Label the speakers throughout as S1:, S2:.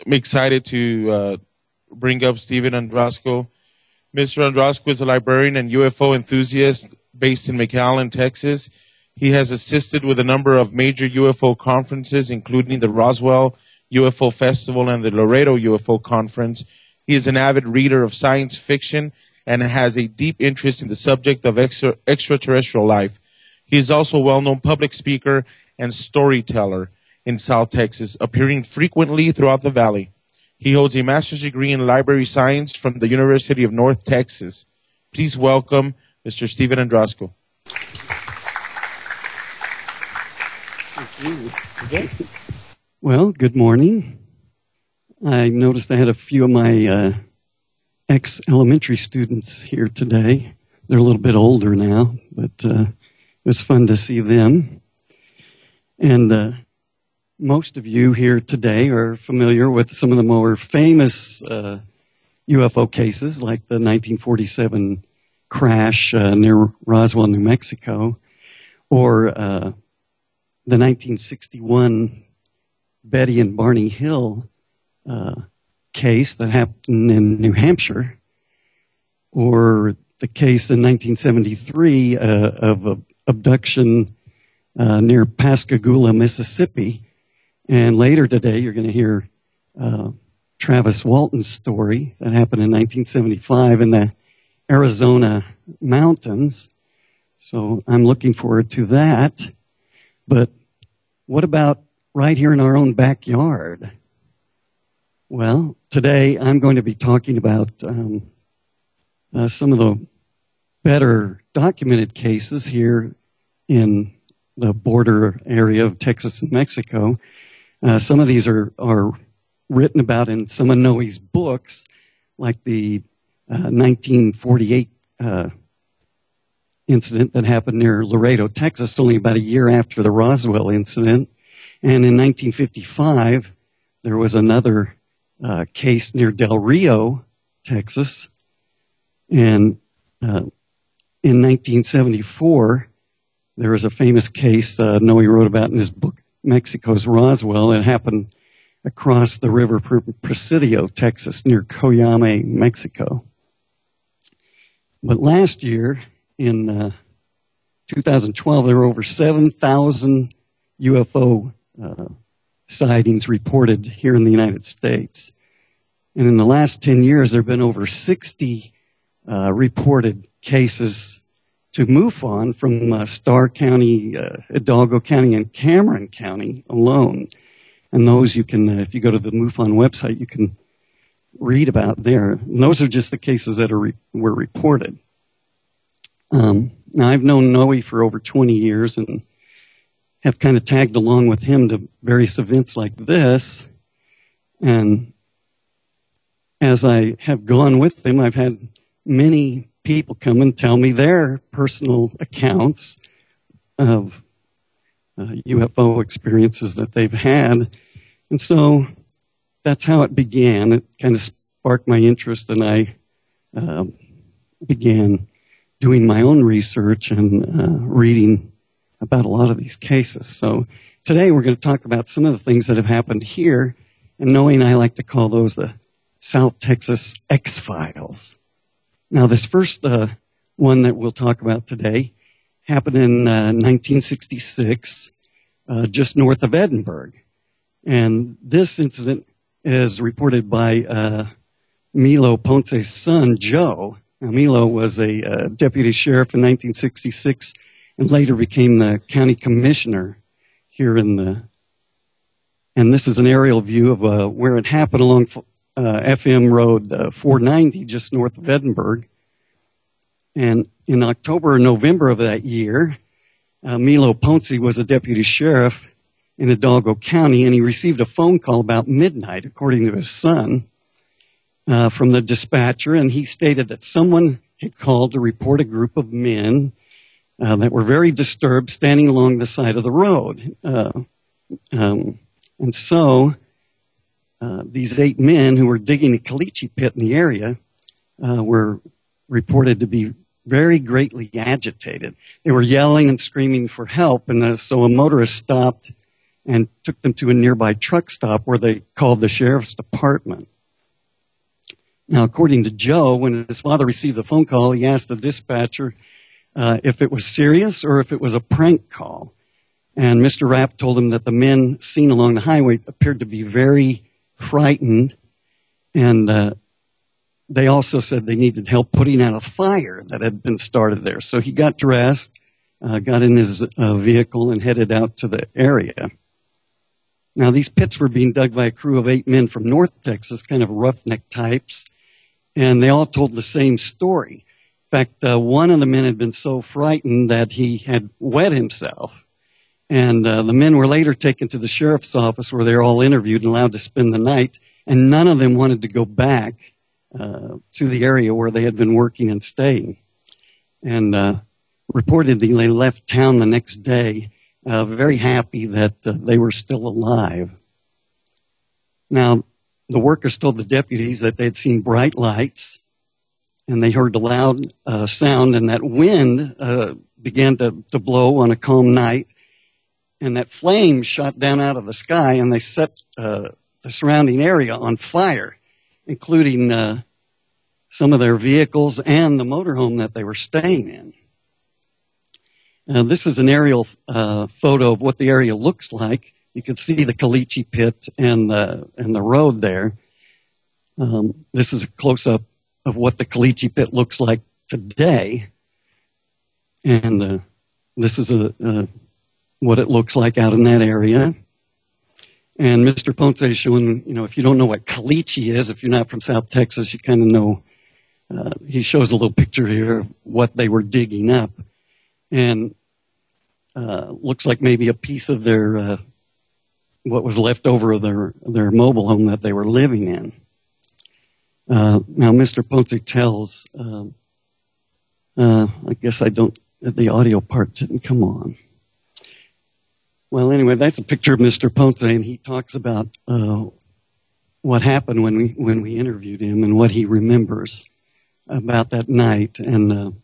S1: I'm excited to bring up Steven Andrasco. Mr. Andrasco is a librarian and UFO enthusiast based in McAllen, Texas. He has assisted with a number of major UFO conferences, including the Roswell UFO Festival and the Laredo UFO Conference. He is an avid reader of science fiction and has a deep interest in the subject of extraterrestrial life. He is also a well-known public speaker and storyteller in South Texas, appearing frequently throughout the valley. He holds a master's degree in library science from the University of North Texas. Please welcome Mr. Steven Andrasco.
S2: Well, good morning. I noticed I had a few of my ex-elementary students here today. They're a little bit older now, but it was fun to see them. And most of you here today are familiar with some of the more famous UFO cases, like the 1947 crash near Roswell, New Mexico, or the 1961 Betty and Barney Hill case that happened in New Hampshire, or the case in 1973 of abduction near Pascagoula, Mississippi. And later today, you're going to hear Travis Walton's story that happened in 1975 in the Arizona mountains. So I'm looking forward to that. But what about right here in our own backyard? Well, today I'm going to be talking about some of the better documented cases here in the border area of Texas and Mexico. Some of these are written about in some of Noe's books, like the 1948 incident that happened near Laredo, Texas, only about a year after the Roswell incident. And in 1955, there was another case near Del Rio, Texas. And in 1974, there was a famous case Noe wrote about in his book, Mexico's Roswell. It happened across the river Presidio, Texas, near Coyame, Mexico. But last year, in 2012, there were over 7,000 UFO sightings reported here in the United States. And in the last 10 years, there have been over 60 reported cases to MUFON from Starr County, Hidalgo County, and Cameron County alone. And those you can, if you go to the MUFON website, you can read about there. And those are just the cases that were reported. Now, I've known Noe for over 20 years and have kind of tagged along with him to various events like this. And as I have gone with him, I've had many people come and tell me their personal accounts of UFO experiences that they've had. And so that's how it began. It kind of sparked my interest, and I began doing my own research and reading about a lot of these cases. So today we're going to talk about some of the things that have happened here, and Noe and I like to call those the South Texas X-Files. Now, this first one that we'll talk about today happened in 1966, just north of Edinburgh. And this incident is reported by Milo Ponce's son, Joe. Now, Milo was a deputy sheriff in 1966 and later became the county commissioner here in the... And this is an aerial view of where it happened along FM Road 490, just north of Edinburgh. And in October or November of that year, Milo Ponce was a deputy sheriff in Hidalgo County, and he received a phone call about midnight, according to his son, from the dispatcher, and he stated that someone had called to report a group of men that were very disturbed standing along the side of the road. And so these 8 men who were digging a caliche pit in the area were reported to be very greatly agitated. They were yelling and screaming for help, and so a motorist stopped and took them to a nearby truck stop where they called the sheriff's department. Now, according to Joe, when his father received the phone call, he asked the dispatcher if it was serious or if it was a prank call. And Mr. Rapp told him that the men seen along the highway appeared to be very frightened, and they also said they needed help putting out a fire that had been started there. So he got dressed, got in his vehicle, and headed out to the area. Now, these pits were being dug by a crew of 8 men from North Texas, kind of roughneck types, and they all told the same story. In fact, one of the men had been so frightened that he had wet himself. And the men were later taken to the sheriff's office where they were all interviewed and allowed to spend the night, and none of them wanted to go back to the area where they had been working and staying. And reportedly, they left town the next day very happy that they were still alive. Now, the workers told the deputies that they had seen bright lights, and they heard a loud sound, and that wind began to blow on a calm night, and that flames shot down out of the sky, and they set the surrounding area on fire, including some of their vehicles and the motorhome that they were staying in. This is an aerial photo of what the area looks like. You can see the Caliche pit and the road there. This is a close-up of what the Caliche pit looks like today. And this is what it looks like out in that area. And Mr. Ponce is showing, if you don't know what Caliche is, if you're not from South Texas, you kind of know. He shows a little picture here of what they were digging up. And looks like maybe a piece of their what was left over of their mobile home that they were living in. Now, Mr. Ponce tells, I guess the audio part didn't come on. Well, anyway, that's a picture of Mr. Ponce, and he talks about what happened when we interviewed him and what he remembers about that night. And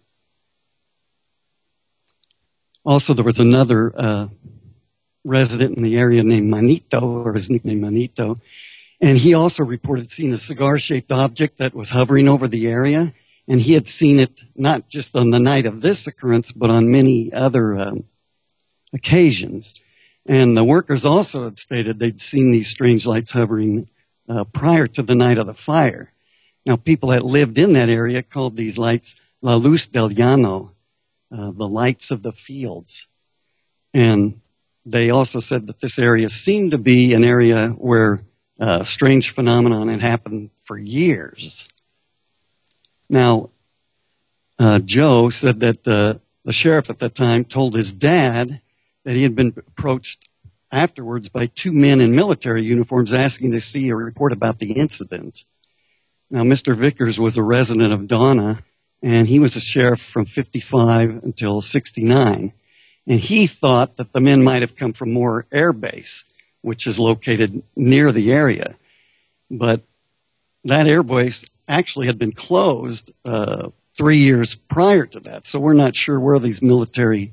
S2: also, there was another resident in the area named Manito, or his nickname Manito, and he also reported seeing a cigar-shaped object that was hovering over the area, and he had seen it not just on the night of this occurrence, but on many other occasions. And the workers also had stated they'd seen these strange lights hovering prior to the night of the fire. Now, people that lived in that area called these lights La Luz del Llano, the lights of the fields. And they also said that this area seemed to be an area where strange phenomenon had happened for years. Now, Joe said that the sheriff at that time told his dad that he had been approached afterwards by 2 men in military uniforms asking to see a report about the incident. Now, Mr. Vickers was a resident of Donna, and he was a sheriff from 55 until 69. And he thought that the men might have come from Moore Air Base, which is located near the area. But that air base actually had been closed 3 years prior to that. So we're not sure where these military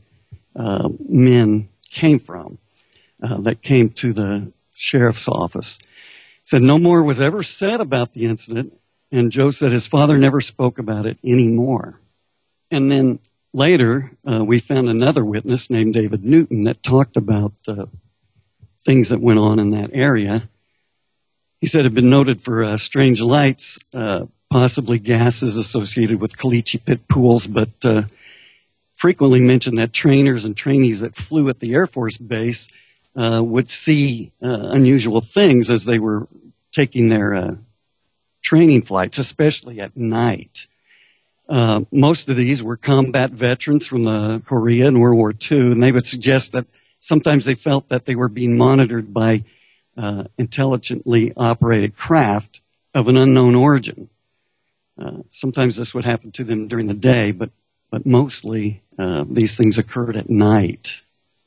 S2: men came from that came to the sheriff's office. Said no more was ever said about the incident, and Joe said his father never spoke about it anymore. And then later, we found another witness named David Newton that talked about things that went on in that area. He said it had been noted for strange lights, possibly gases associated with Caliche pit pools, but frequently mentioned that trainers and trainees that flew at the Air Force Base would see unusual things as they were taking their training flights, especially at night. Most of these were combat veterans from Korea and World War II, and they would suggest that sometimes they felt that they were being monitored by intelligently operated craft of an unknown origin. Sometimes this would happen to them during the day, but mostly these things occurred at night.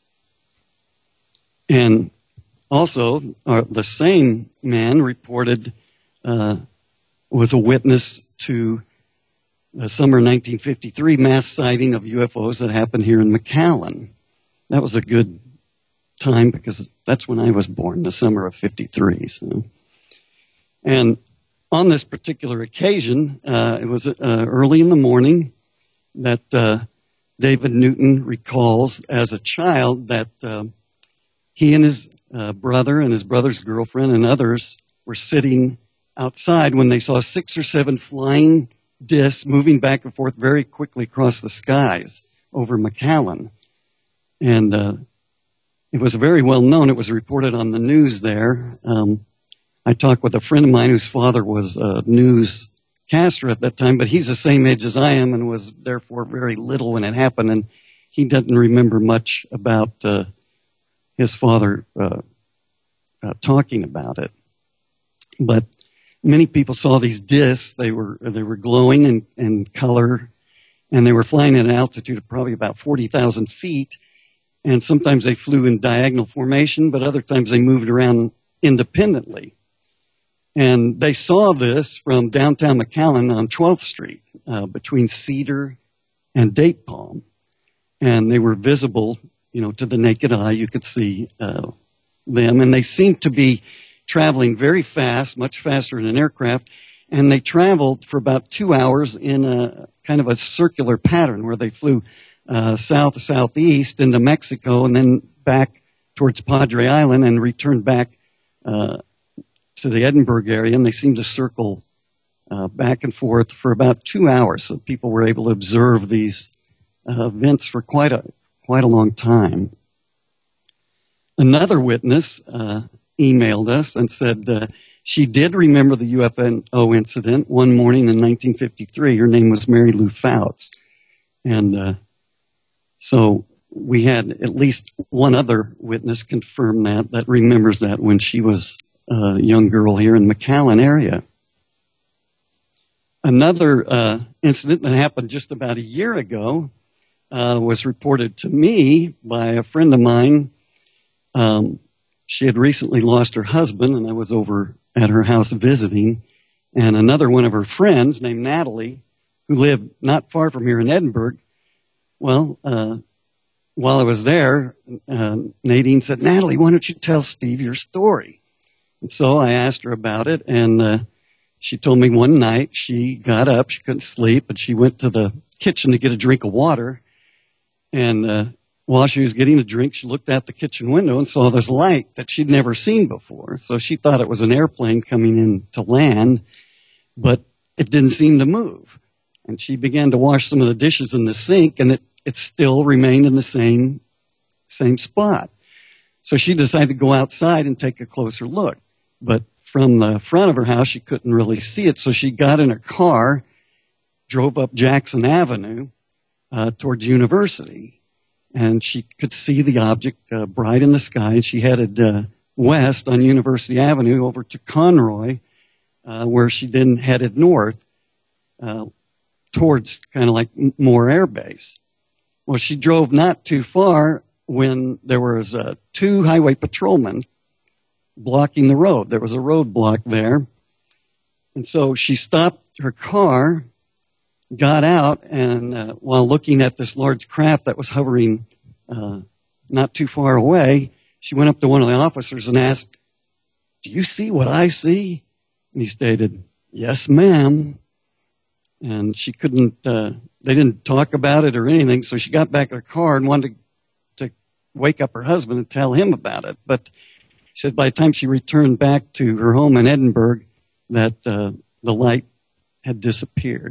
S2: And also, the same man reported was a witness to the summer 1953 mass sighting of UFOs that happened here in McAllen. That was a good time because that's when I was born, the summer of 53. So. And on this particular occasion, it was early in the morning that David Newton recalls as a child that he and his brother and his brother's girlfriend and others were sitting outside when they saw 6 or 7 flying discs moving back and forth very quickly across the skies over McAllen. And it was very well known. It was reported on the news there. I talked with a friend of mine whose father was a newscaster at that time, but he's the same age as I am and was therefore very little when it happened. And he doesn't remember much about his father talking about it. But many people saw these discs. They were glowing in color, and they were flying at an altitude of probably about 40,000 feet. And sometimes they flew in diagonal formation, but other times they moved around independently. And they saw this from downtown McAllen on 12th Street, between Cedar and Date Palm. And they were visible, to the naked eye. You could see them. And they seemed to be traveling very fast, much faster than an aircraft. And they traveled for about 2 hours in a kind of a circular pattern where they flew south to southeast into Mexico and then back towards Padre Island and returned back to the Edinburgh area. And they seemed to circle back and forth for about 2 hours. So people were able to observe these events for quite a long time. Another witness emailed us and said she did remember the UFO incident one morning in 1953. Her name was Mary Lou Fouts. And so we had at least one other witness confirm that remembers that when she was a young girl here in McAllen area. Another incident that happened just about a year ago was reported to me by a friend of mine. She had recently lost her husband, and I was over at her house visiting. And another one of her friends named Natalie, who lived not far from here in Edinburgh, well, while I was there, Nadine said, "Natalie, why don't you tell Steve your story?" And so I asked her about it, and she told me one night she got up, she couldn't sleep, and she went to the kitchen to get a drink of water. And while she was getting a drink, she looked out the kitchen window and saw this light that she'd never seen before. So she thought it was an airplane coming in to land, but it didn't seem to move. And she began to wash some of the dishes in the sink, and it still remained in the same spot. So she decided to go outside and take a closer look. But from the front of her house, she couldn't really see it. So she got in her car, drove up Jackson Avenue towards University. And she could see the object bright in the sky. And she headed west on University Avenue over to Conroy, where she then headed north towards kind of like Moore Air Base. Well, she drove not too far when there was 2 highway patrolmen blocking the road. There was a roadblock there. And so she stopped her car, got out, and while looking at this large craft that was hovering not too far away, she went up to one of the officers and asked, "Do you see what I see?" And he stated, "Yes, ma'am." And she couldn't, they didn't talk about it or anything, so she got back in her car and wanted to wake up her husband and tell him about it. But she said by the time she returned back to her home in Edinburgh, that the light had disappeared.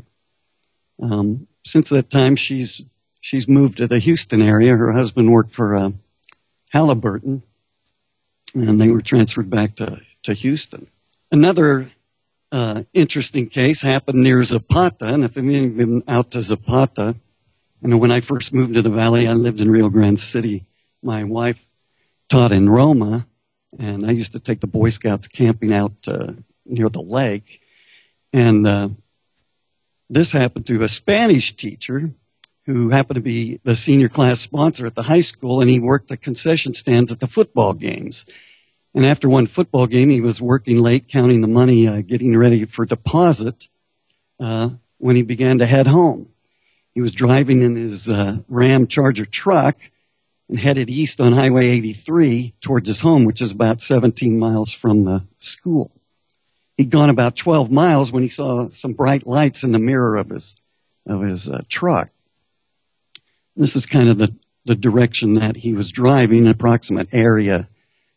S2: Since that time, she's moved to the Houston area. Her husband worked for Halliburton, and they were transferred back to Houston. Another interesting case happened near Zapata, and if any of you have been out to Zapata, when I first moved to the valley, I lived in Rio Grande City. My wife taught in Roma, and I used to take the Boy Scouts camping out near the lake. And this happened to a Spanish teacher who happened to be the senior class sponsor at the high school, and he worked the concession stands at the football games. And after one football game, he was working late, counting the money, getting ready for deposit, when he began to head home. He was driving in his Ram Charger truck, and headed east on Highway 83 towards his home, which is about 17 miles from the school. He'd gone about 12 miles when he saw some bright lights in the mirror of his truck. This is kind of the direction that he was driving, an approximate area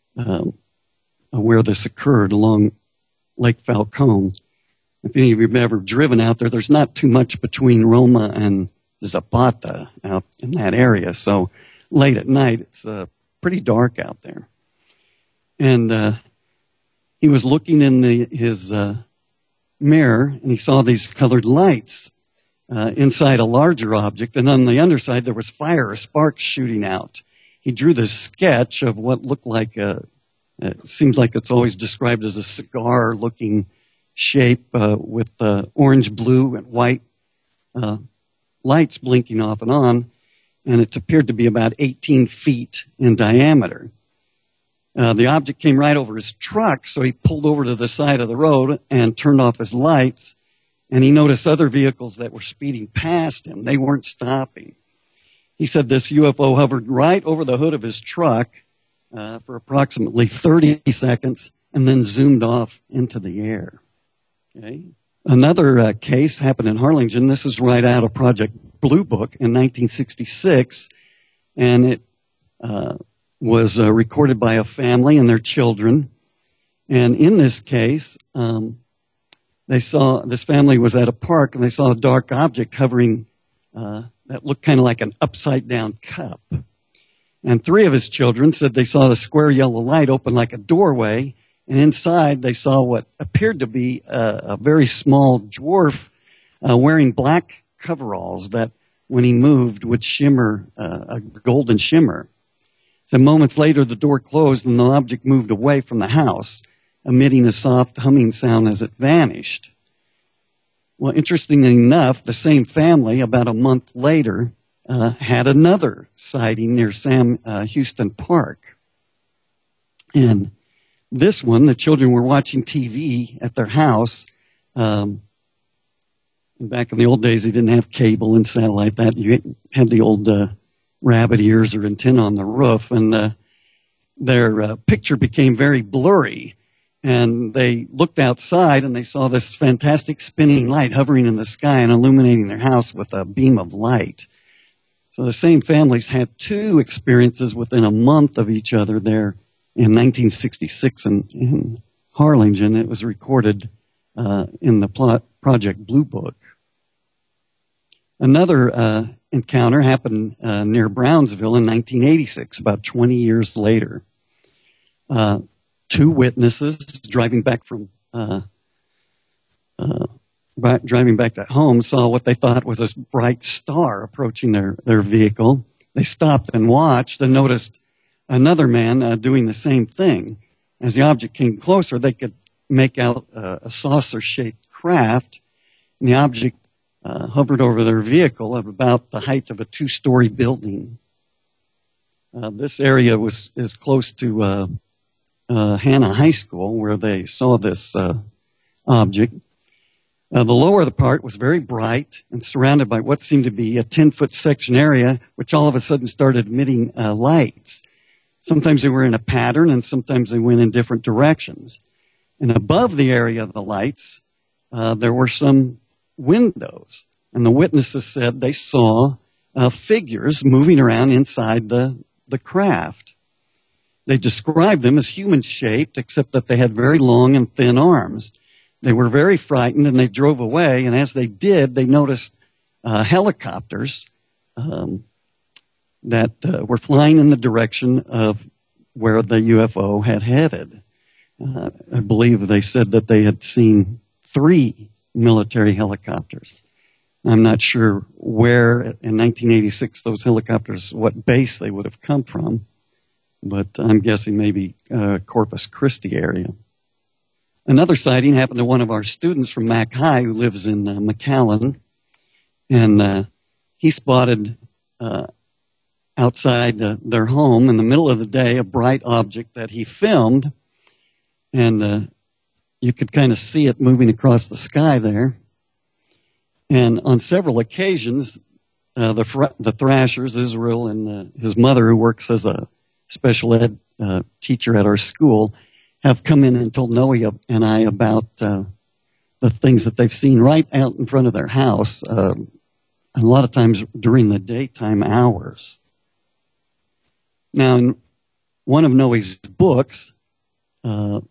S2: where this occurred along Lake Falcone. If any of you have ever driven out there, there's not too much between Roma and Zapata out in that area. So late at night, it's pretty dark out there. And he was looking in his mirror, and he saw these colored lights inside a larger object, and on the underside there was fire or sparks shooting out. He drew this sketch of what looked like it seems like it's always described as a cigar-looking shape with orange, blue, and white lights blinking off and on, and it appeared to be about 18 feet in diameter. The object came right over his truck, so he pulled over to the side of the road and turned off his lights, and he noticed other vehicles that were speeding past him. They weren't stopping. He said this UFO hovered right over the hood of his truck for approximately 30 seconds and then zoomed off into the air. Okay. Another case happened in Harlingen. This is right out of Project Blue Book in 1966, and it was recorded by a family and their children. And in this case, they saw, this family was at a park, and they saw a dark object hovering that looked kind of like an upside-down cup. And three of his children said they saw the square yellow light open like a doorway, and inside they saw what appeared to be a very small dwarf wearing black coveralls that, when he moved, would shimmer, a golden shimmer. So moments later, the door closed and the object moved away from the house, emitting a soft humming sound as it vanished. Well, interestingly enough, the same family, about a month later, had another sighting near Sam Houston Park. And this one, the children were watching TV at their house. Back in the old days, they didn't have cable and satellite. That you had the old rabbit ears or antenna on the roof, and their picture became very blurry. And they looked outside, and they saw this fantastic spinning light hovering in the sky and illuminating their house with a beam of light. So the same families had two experiences within a month of each other there in 1966 in Harlingen. It was recorded in the Project Blue Book. Another encounter happened near Brownsville in 1986, about 20 years later. Two witnesses driving back to home saw what they thought was a bright star approaching their vehicle. They stopped and watched and noticed another man doing the same thing. As the object came closer, they could make out a saucer-shaped craft, and the object hovered over their vehicle at about the height of a 2-story building. This area is close to Hannah High School, where they saw this object. The lower part was very bright and surrounded by what seemed to be a 10-foot section area, which all of a sudden started emitting lights. Sometimes they were in a pattern, and sometimes they went in different directions. And above the area of the lights, there were some windows. And the witnesses said they saw figures moving around inside the craft. They described them as human-shaped, except that they had very long and thin arms. They were very frightened, and they drove away. And as they did, they noticed helicopters that were flying in the direction of where the UFO had headed. I believe they said that they had seen 3 military helicopters. I'm not sure where in 1986 those helicopters, what base they would have come from, but I'm guessing maybe Corpus Christi area. Another sighting happened to one of our students from Mac High who lives in McAllen, and he spotted outside their home in the middle of the day a bright object that he filmed, and you could kind of see it moving across the sky there. And on several occasions, the Thrashers, Israel, and his mother, who works as a special ed teacher at our school, have come in and told Noe and I about the things that they've seen right out in front of their house, a lot of times during the daytime hours. Now, in one of Noe's books, Fallen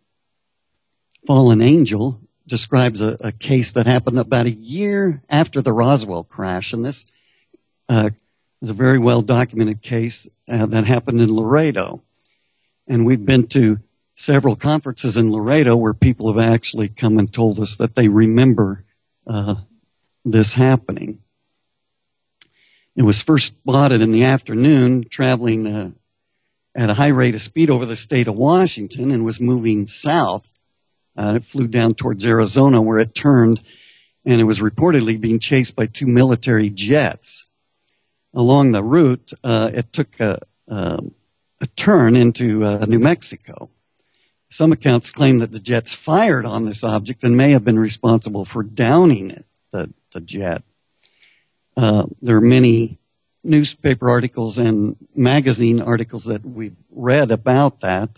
S2: Angel, describes a case that happened about a year after the Roswell crash, and this is a very well-documented case that happened in Laredo. And we've been to several conferences in Laredo where people have actually come and told us that they remember this happening. It was first spotted in the afternoon, traveling at a high rate of speed over the state of Washington, and was moving south. It flew down towards Arizona, where it turned, and it was reportedly being chased by 2 military jets. Along the route, it took a turn into New Mexico. Some accounts claim that the jets fired on this object and may have been responsible for downing it, the jet. There are many newspaper articles and magazine articles that we've read about that.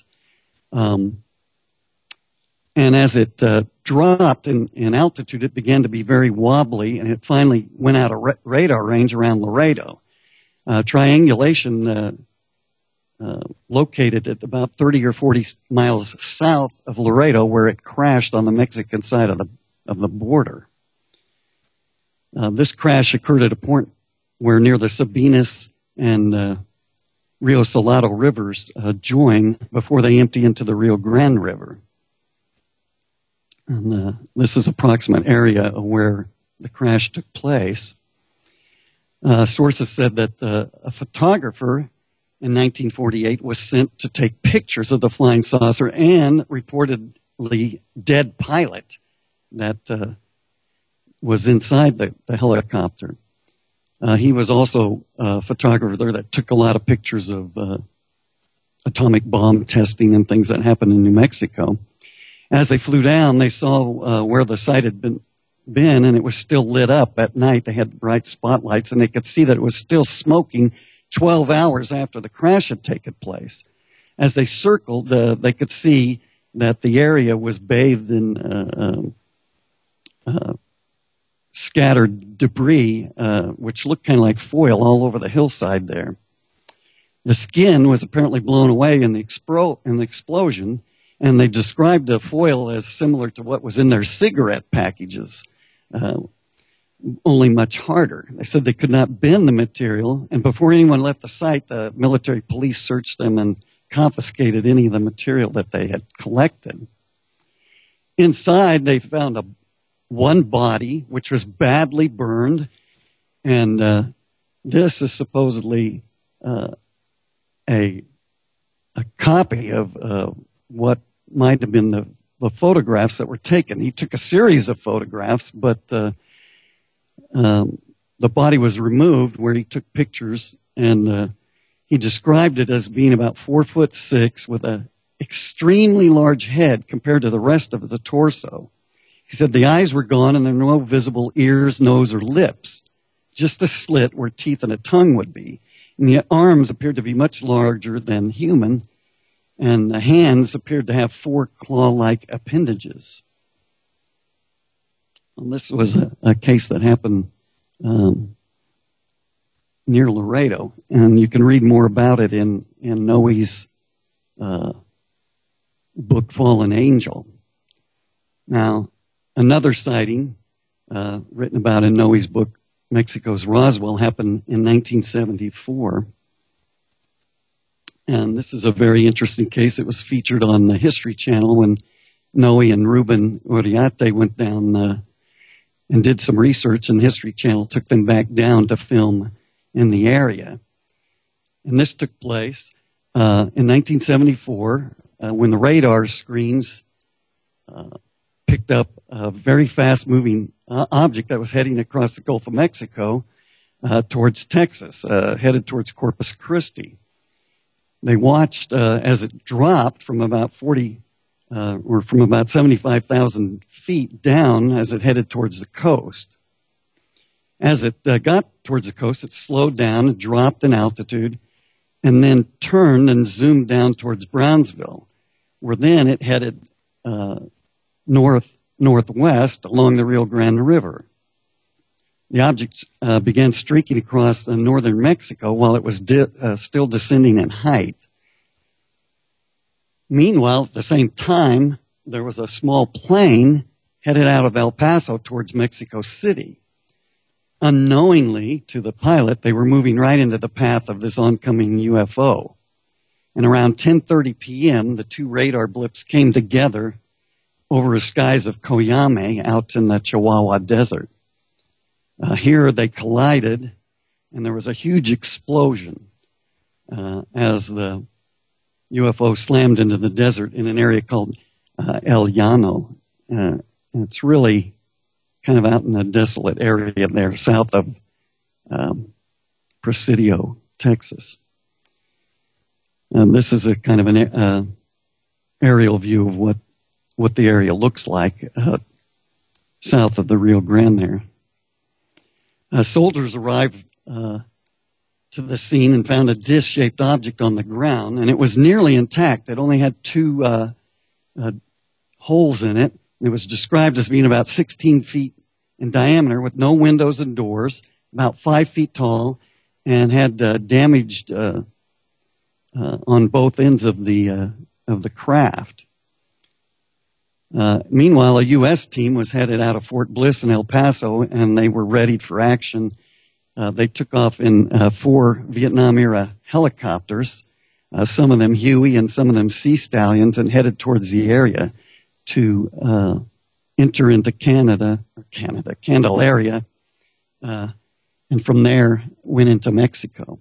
S2: And as it dropped in altitude, it began to be very wobbly, and it finally went out of radar range around Laredo. Triangulation located at about 30 or 40 miles south of Laredo, where it crashed on the Mexican side of the border. This crash occurred at a point where near the Sabinas and Rio Salado rivers join before they empty into the Rio Grande River. And this is approximate area where the crash took place. Sources said that a photographer in 1948 was sent to take pictures of the flying saucer and reportedly dead pilot that was inside the helicopter. He was also a photographer there that took a lot of pictures of atomic bomb testing and things that happened in New Mexico. As they flew down, they saw where the site had been, and it was still lit up at night. They had bright spotlights, and they could see that it was still smoking 12 hours after the crash had taken place. As they circled, they could see that the area was bathed in scattered debris, which looked kind of like foil all over the hillside there. The skin was apparently blown away in the explosion, and they described the foil as similar to what was in their cigarette packages, only much harder. They said they could not bend the material, and before anyone left the site, the military police searched them and confiscated any of the material that they had collected. Inside, they found one body, which was badly burned, and this is supposedly a copy of what might have been the photographs that were taken. He took a series of photographs, but the body was removed where he took pictures, and he described it as being about 4'6" with an extremely large head compared to the rest of the torso. He said the eyes were gone and there were no visible ears, nose, or lips, just a slit where teeth and a tongue would be. And the arms appeared to be much larger than human, and the hands appeared to have 4 claw-like appendages. And this was a case that happened near Laredo, and you can read more about it in Noe's book, Fallen Angel. Now, another sighting written about in Noe's book, Mexico's Roswell, happened in 1974. And this is a very interesting case. It was featured on the History Channel when Noe and Ruben Uriarte went down and did some research, and the History Channel took them back down to film in the area. And this took place in 1974 when the radar screens picked up a very fast-moving object that was heading across the Gulf of Mexico towards Texas, headed towards Corpus Christi. They watched as it dropped from about 75,000 feet down as it headed towards the coast. As it got towards the coast, it slowed down and dropped in altitude and then turned and zoomed down towards Brownsville, where then it headed northwest along the Rio Grande River. The object began streaking across northern Mexico while it was still descending in height. Meanwhile, at the same time, there was a small plane headed out of El Paso towards Mexico City. Unknowingly to the pilot, they were moving right into the path of this oncoming UFO. And around 10:30 p.m., the two radar blips came together over the skies of Coyame out in the Chihuahua Desert. Here they collided, and there was a huge explosion as the UFO slammed into the desert in an area called El Llano. And it's really kind of out in the desolate area there south of Presidio, Texas. This is a kind of an aerial view of what the area looks like south of the Rio Grande there. Soldiers arrived to the scene and found a disc-shaped object on the ground, and it was nearly intact. It only had two holes in it. It was described as being about 16 feet in diameter with no windows and doors, about 5 feet tall, and had damaged on both ends of the craft. Meanwhile, a U.S. team was headed out of Fort Bliss in El Paso, and they were ready for action. They took off in 4 Vietnam-era helicopters, some of them Huey and some of them Sea Stallions, and headed towards the area to enter into Candelaria, and from there went into Mexico.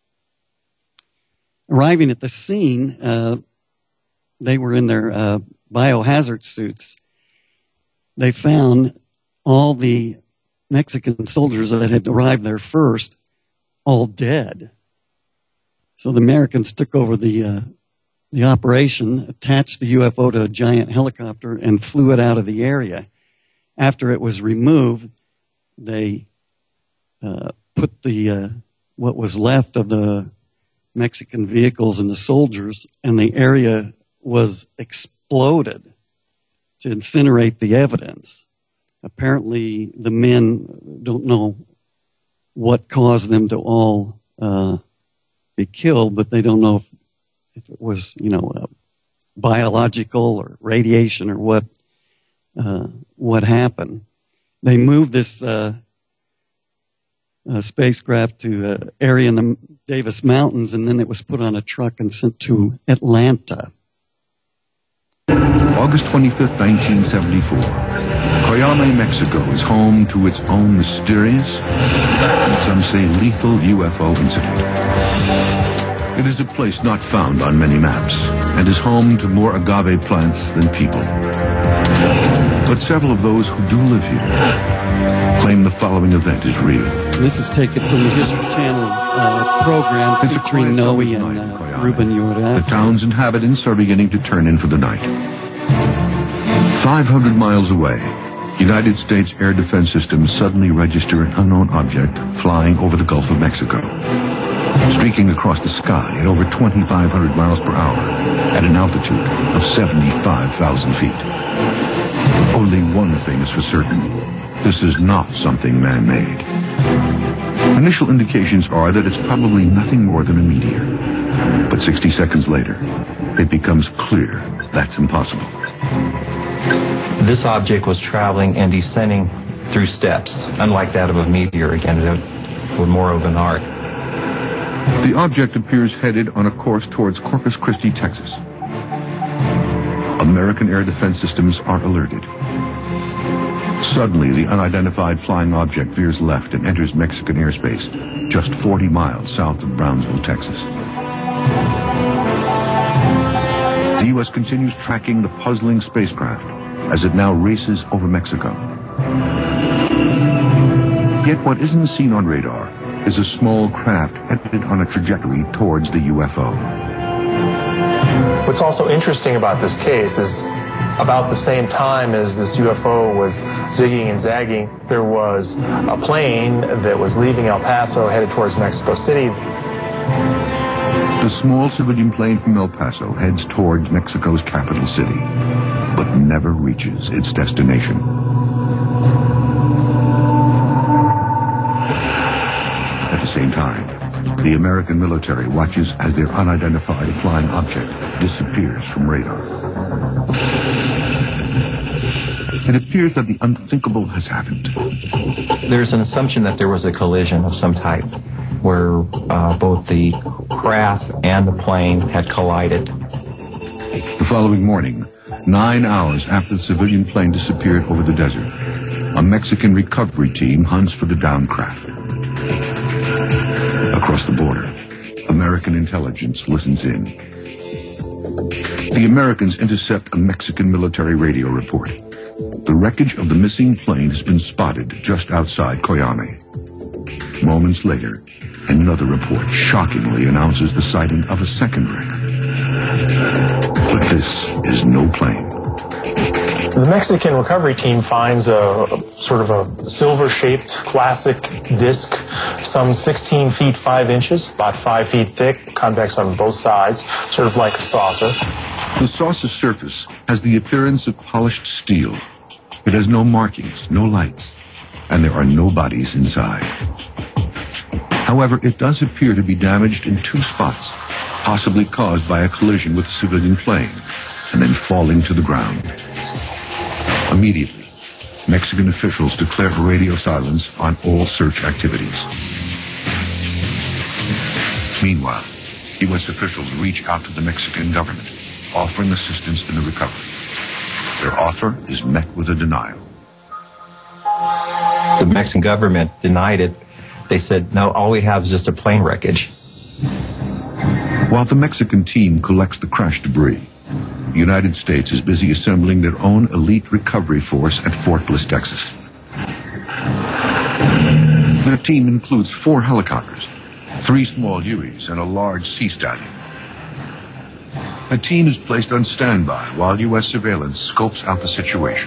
S2: Arriving at the scene, they were in their biohazard suits. They found all the Mexican soldiers that had arrived there first all dead. So the Americans took over the operation, attached the UFO to a giant helicopter, and flew it out of the area. After it was removed, they put the what was left of the Mexican vehicles and the soldiers, and the area was exploded to incinerate the evidence. Apparently, the men don't know what caused them to all be killed, but they don't know if it was, biological or radiation or what happened. They moved this spacecraft to an area in the Davis Mountains, and then it was put on a truck and sent to Atlanta.
S3: August 25th, 1974. Coyame, Mexico is home to its own mysterious, and some say lethal UFO incident. It is a place not found on many maps, and is home to more agave plants than people. But several of those who do live here claim the following event is real.
S2: This is taken from the History Channel program featuring Noe and Ruben Ureta.
S3: The town's inhabitants are beginning to turn in for the night. 500 miles away, United States air defense systems suddenly register an unknown object flying over the Gulf of Mexico, streaking across the sky at over 2,500 miles per hour at an altitude of 75,000 feet. Only one thing is for certain. This is not something man-made. Initial indications are that it's probably nothing more than a meteor. But 60 seconds later, it becomes clear that's impossible.
S4: This object was traveling and descending through steps, unlike that of a meteor. Again, it was more of an arc.
S3: The object appears headed on a course towards Corpus Christi, Texas. American air defense systems are alerted. Suddenly, the unidentified flying object veers left and enters Mexican airspace, just 40 miles south of Brownsville, Texas. The U.S. continues tracking the puzzling spacecraft as it now races over Mexico. Yet what isn't seen on radar is a small craft headed on a trajectory towards the UFO.
S4: What's also interesting about this case is
S5: About the same time as this UFO was zigging and zagging, there was a plane that was leaving El Paso headed towards Mexico City.
S3: The small civilian plane from El Paso heads towards Mexico's capital city, but never reaches its destination. At the same time, the American military watches as their unidentified flying object disappears from radar. It appears that the unthinkable has happened.
S4: There's an assumption that there was a collision of some type where both the craft and the plane had collided.
S3: The following morning, 9 hours after the civilian plane disappeared over the desert, a Mexican recovery team hunts for the downed craft. Across the border, American intelligence listens in. The Americans intercept a Mexican military radio report. The wreckage of the missing plane has been spotted just outside Coyame. Moments later, another report shockingly announces the sighting of a second wreck. But this is no plane.
S5: The Mexican recovery team finds a sort of a silver-shaped classic disc, some 16 feet 5 inches, about 5 feet thick, convex on both sides, sort of like a saucer.
S3: The saucer's surface has the appearance of polished steel. It has no markings, no lights, and there are no bodies inside. However, it does appear to be damaged in 2 spots, possibly caused by a collision with a civilian plane, and then falling to the ground. Immediately, Mexican officials declare a radio silence on all search activities. Meanwhile, U.S. officials reach out to the Mexican government, offering assistance in the recovery. Their offer is met with a denial.
S4: The Mexican government denied it. They said, no, all we have is just a plane wreckage.
S3: While the Mexican team collects the crash debris, the United States is busy assembling their own elite recovery force at Fort Bliss, Texas. Their team includes 4 helicopters, 3 small Hueys, and a large Sea Stallion. The team is placed on standby while U.S. surveillance scopes out the situation.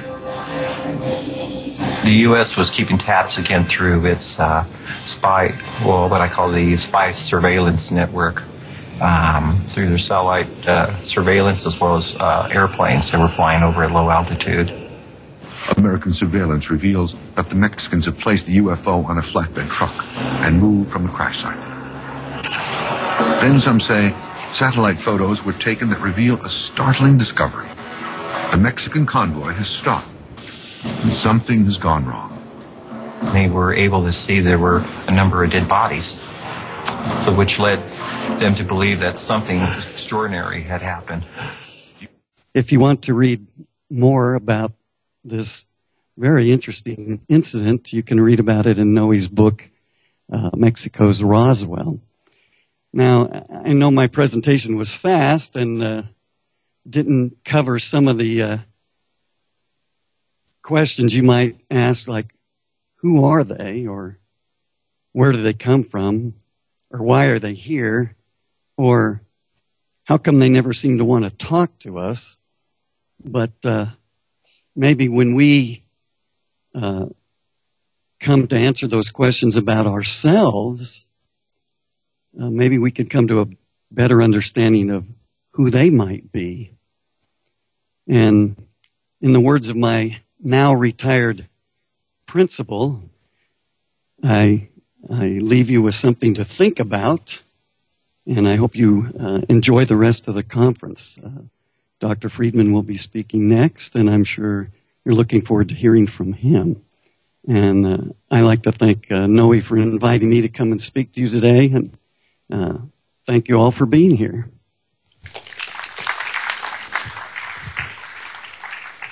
S4: The U.S. was keeping tabs again through its what I call the spy surveillance network, through their satellite surveillance as well as airplanes that were flying over at low altitude.
S3: American surveillance reveals that the Mexicans have placed the UFO on a flatbed truck and moved from the crash site. Then some say satellite photos were taken that reveal a startling discovery. The Mexican convoy has stopped, and something has gone wrong.
S4: They were able to see there were a number of dead bodies, so which led them to believe that something extraordinary had happened.
S2: If you want to read more about this very interesting incident, you can read about it in Noe's book, Mexico's Roswell. Now, I know my presentation was fast and didn't cover some of the questions you might ask, like, who are they, or where do they come from, or why are they here, or how come they never seem to want to talk to us? But maybe when we come to answer those questions about ourselves, maybe we could come to a better understanding of who they might be. And in the words of my now retired principal, I leave you with something to think about, and I hope you enjoy the rest of the conference. Dr. Friedman will be speaking next, and I'm sure you're looking forward to hearing from him. And I'd like to thank Noe for inviting me to come and speak to you today, and thank you all for being here.